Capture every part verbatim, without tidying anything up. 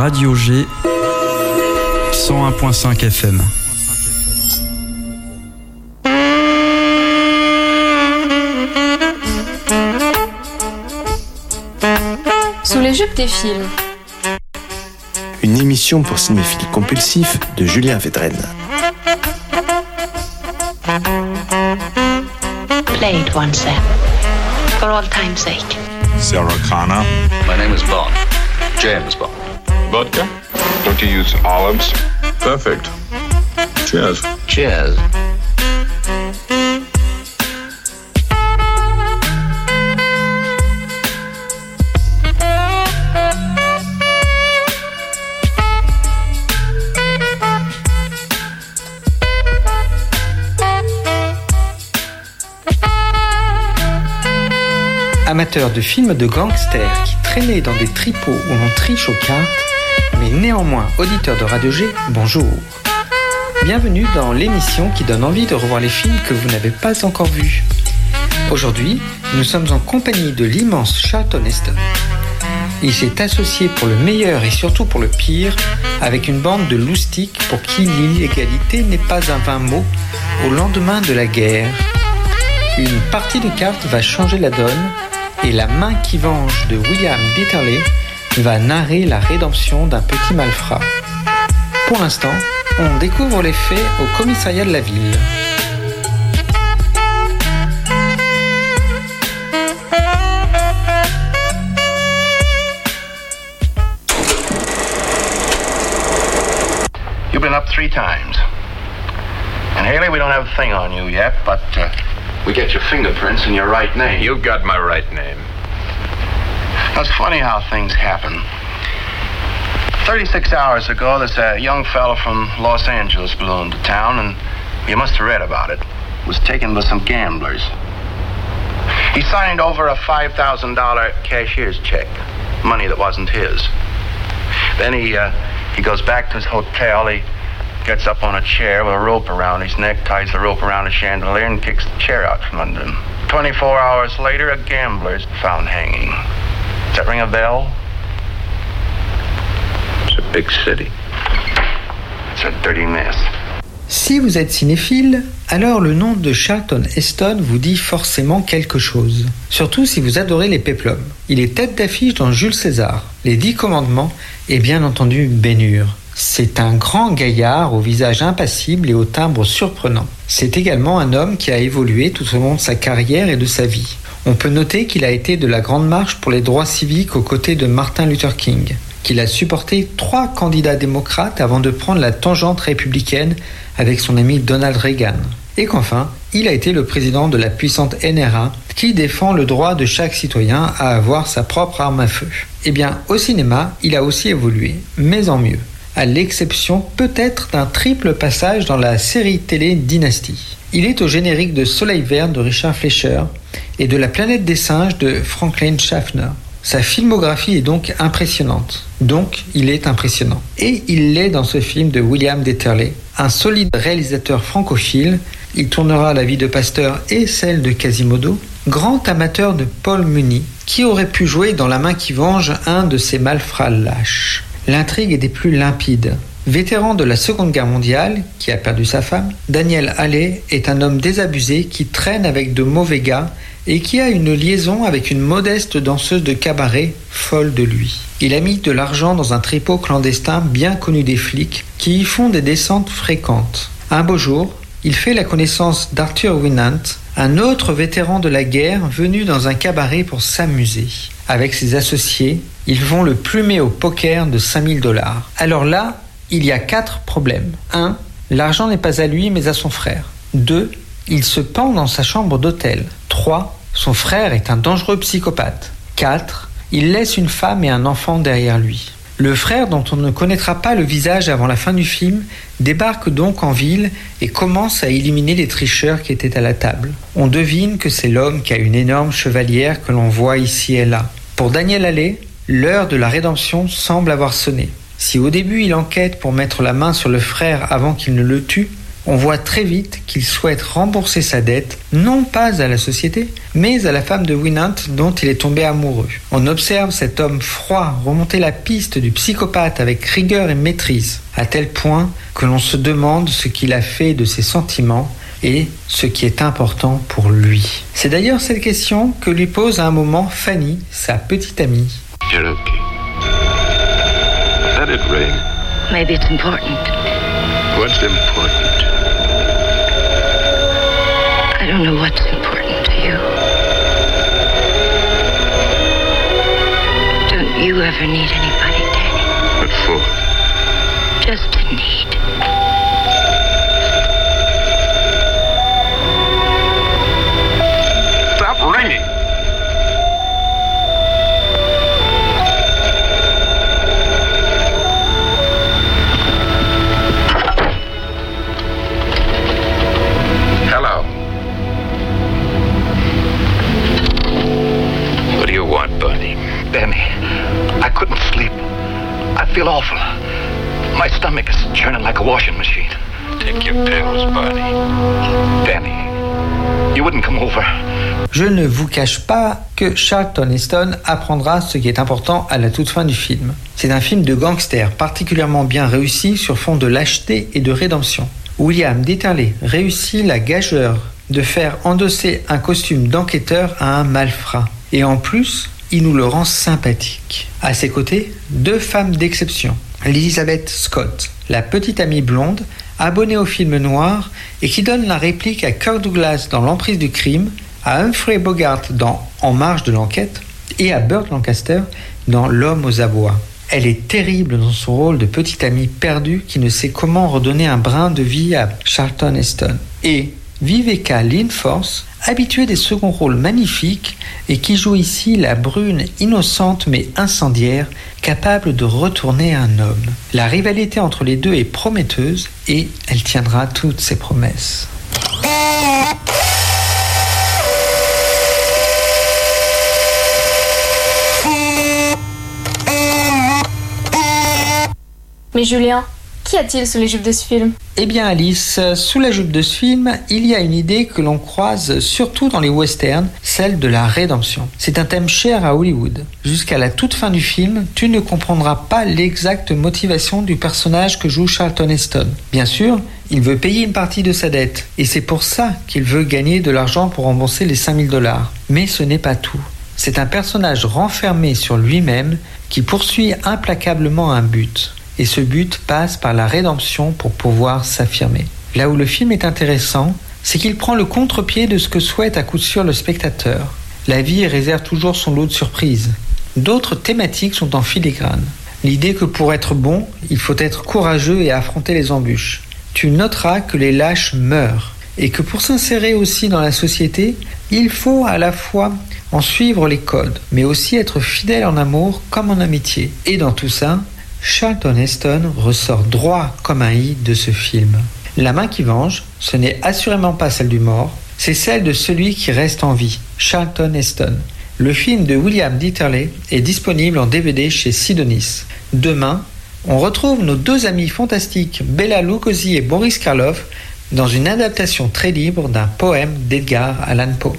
Radio G cent un virgule cinq F M. Sous les jupes des films. Une émission pour cinéphiles compulsifs de Julien Védrenne. Play it once, sir. For all time's sake. Sarah Connor. My name is Bond. James Bond. Vodka? Don't you use olives? Perfect. Cheers. Cheers. Amateur de films de gangsters qui traînaient dans des tripots où l'on triche aux cartes, mais néanmoins auditeur de Radio G, bonjour. Bienvenue dans l'émission qui donne envie de revoir les films que vous n'avez pas encore vus. Aujourd'hui, nous sommes en compagnie de l'immense Charlton Heston. Il s'est associé pour le meilleur et surtout pour le pire avec une bande de loustiques pour qui l'illégalité n'est pas un vain mot au lendemain de la guerre. Une partie de cartes va changer la donne et La main qui venge de William Dieterle va narrer la rédemption d'un petit malfrat. Pour l'instant, on découvre les faits au commissariat de la ville. You've been up three times. And Haley, we don't have a thing on you yet, but uh, we get your fingerprints and your right name. You've got my right name. Now, it's funny how things happen. thirty-six hours ago, there's a young fellow from Los Angeles blew into town, and you must have read about it. Was taken with some gamblers. He signed over a five thousand dollars cashier's check, money that wasn't his. Then he, uh, he goes back to his hotel. He gets up on a chair with a rope around his neck, ties the rope around a chandelier, and kicks the chair out from under him. twenty-four hours later, a gambler's found hanging. Does that ring a bell? It's a big city. It's a dirty mess. Si vous êtes cinéphile, alors le nom de Charlton Heston vous dit forcément quelque chose. Surtout si vous adorez les péplums. Il est tête d'affiche dans Jules César, Les Dix Commandements et bien entendu Ben-Hur. C'est un grand gaillard au visage impassible et au timbre surprenant. C'est également un homme qui a évolué tout au long de sa carrière et de sa vie. On peut noter qu'il a été de la Grande Marche pour les droits civiques aux côtés de Martin Luther King, qu'il a supporté trois candidats démocrates avant de prendre la tangente républicaine avec son ami Donald Reagan, et qu'enfin, il a été le président de la puissante N R A qui défend le droit de chaque citoyen à avoir sa propre arme à feu. Eh bien, au cinéma, il a aussi évolué, mais en mieux, à l'exception peut-être d'un triple passage dans la série télé Dynasty. Il est au générique de Soleil Vert de Richard Fleischer et de La planète des singes de Franklin Schaffner. Sa filmographie est donc impressionnante. Donc, il est impressionnant. Et il l'est dans ce film de William Dieterle, un solide réalisateur francophile. Il tournera La vie de Pasteur et celle de Quasimodo. Grand amateur de Paul Muni, qui aurait pu jouer dans La main qui venge un de ces malfrats lâches. L'intrigue est des plus limpides. Vétéran de la Seconde Guerre mondiale, qui a perdu sa femme, Daniel Halley est un homme désabusé qui traîne avec de mauvais gars et qui a une liaison avec une modeste danseuse de cabaret folle de lui. Il a mis de l'argent dans un tripot clandestin bien connu des flics qui y font des descentes fréquentes. Un beau jour, il fait la connaissance d'Arthur Winant, un autre vétéran de la guerre venu dans un cabaret pour s'amuser. Avec ses associés, ils vont le plumer au poker de cinq mille dollars. Alors là, il y a quatre problèmes. un. L'argent n'est pas à lui mais à son frère. deux. Il se pend dans sa chambre d'hôtel. trois. Son frère est un dangereux psychopathe. quatre. Il laisse une femme et un enfant derrière lui. Le frère, dont on ne connaîtra pas le visage avant la fin du film, débarque donc en ville et commence à éliminer les tricheurs qui étaient à la table. On devine que c'est l'homme qui a une énorme chevalière que l'on voit ici et là. Pour Daniel Halley, l'heure de la rédemption semble avoir sonné. Si au début il enquête pour mettre la main sur le frère avant qu'il ne le tue, On voit très vite qu'il souhaite rembourser sa dette, non pas à la société, mais à la femme de Winant dont il est tombé amoureux. On observe cet homme froid remonter la piste du psychopathe avec rigueur et maîtrise, à tel point que l'on se demande ce qu'il a fait de ses sentiments et ce qui est important pour lui. C'est d'ailleurs cette question que lui pose à un moment Fanny, sa petite amie. You're okay. Let it rain. Maybe it's important. What's important? I don't know what's important to you. Don't you ever need anybody, Danny? What for? Just to need. Stop ringing! Hello. What do you want, Bunny? Danny, I couldn't sleep. I feel awful. My stomach is churning like a washing machine. Take your pills, Bunny. Danny, you wouldn't come over. Je ne vous cache pas que Charlton Heston apprendra ce qui est important à la toute fin du film. C'est un film de gangster particulièrement bien réussi sur fond de lâcheté et de rédemption. William Dieterle réussit la gageure de faire endosser un costume d'enquêteur à un malfrat. Et en plus, il nous le rend sympathique. À ses côtés, deux femmes d'exception. Elizabeth Scott, la petite amie blonde, abonnée au film noir et qui donne la réplique à Kirk Douglas dans L'emprise du crime, à Humphrey Bogart dans En marge de l'enquête et à Burt Lancaster dans L'homme aux abois. Elle est terrible dans son rôle de petite amie perdue qui ne sait comment redonner un brin de vie à Charlton Heston. Et Viveca Lynn-Force, habituée des seconds rôles magnifiques et qui joue ici la brune innocente mais incendiaire, capable de retourner un homme. La rivalité entre les deux est prometteuse et elle tiendra toutes ses promesses. Mais Julien, qu'y a-t-il sous les jupes de ce film ? Eh bien Alice, sous la jupe de ce film, il y a une idée que l'on croise surtout dans les westerns, celle de la rédemption. C'est un thème cher à Hollywood. Jusqu'à la toute fin du film, tu ne comprendras pas l'exacte motivation du personnage que joue Charlton Heston. Bien sûr, il veut payer une partie de sa dette, et c'est pour ça qu'il veut gagner de l'argent pour rembourser les cinq mille dollars. Mais ce n'est pas tout. C'est un personnage renfermé sur lui-même qui poursuit implacablement un but. Et ce but passe par la rédemption pour pouvoir s'affirmer. Là où le film est intéressant, c'est qu'il prend le contre-pied de ce que souhaite à coup sûr le spectateur. La vie réserve toujours son lot de surprises. D'autres thématiques sont en filigrane. L'idée que pour être bon, il faut être courageux et affronter les embûches. Tu noteras que les lâches meurent et que pour s'insérer aussi dans la société, il faut à la fois en suivre les codes, mais aussi être fidèle en amour comme en amitié. Et dans tout ça, Charlton Heston ressort droit comme un i de ce film. La main qui venge, ce n'est assurément pas celle du mort, c'est celle de celui qui reste en vie, Charlton Heston. Le film de William Dieterle est disponible en D V D chez Sidonis. Demain, on retrouve nos deux amis fantastiques Bela Lugosi et Boris Karloff dans une adaptation très libre d'un poème d'Edgar Allan Poe.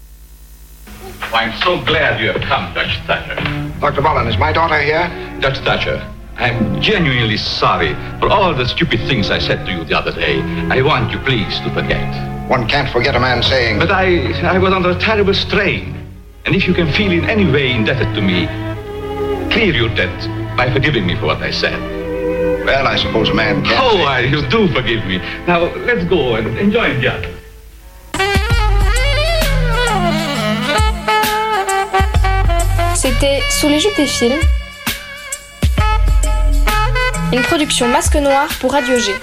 I'm so glad you have come, Dutch Thatcher. Doctor Mullen, is my daughter here? Dutch Thatcher, I'm genuinely sorry for all the stupid things I said to you the other day. I want you please to forget. One can't forget a man saying... But I, I was under a terrible strain. And if you can feel in any way indebted to me, clear your debt by forgiving me for what I said. Well, I suppose a man can't... Oh, say... I, you do forgive me. Now, let's go and enjoy the other. C'était Sous les jupes des films, une production Masque Noir pour Radio G.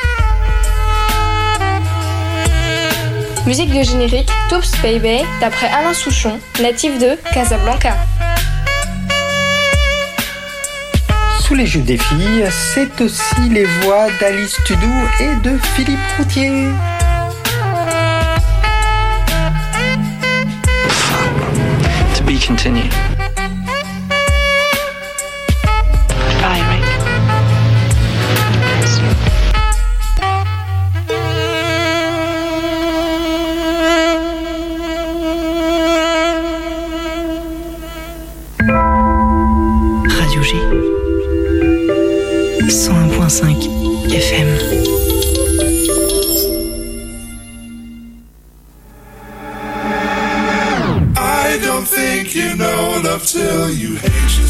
Musique de générique Toops Baby d'après Alain Souchon, natif de Casablanca. Sous les jupes des filles, c'est aussi les voix d'Alice Tudou et de Philippe Routier. To be continued. Bye, Rick. God bless you. bouger. cent un virgule cinq F M. I don't think you know love till you hate yourself.